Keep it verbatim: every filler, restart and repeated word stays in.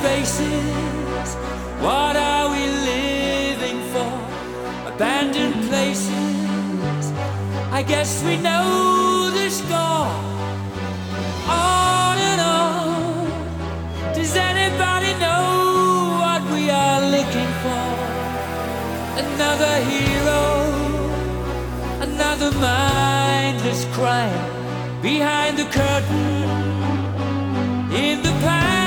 spaces. What are we living for? Abandoned places. I guess we know the score. On and on. Does anybody know what we are looking for? Another hero, another mindless crime behind the curtain in the past.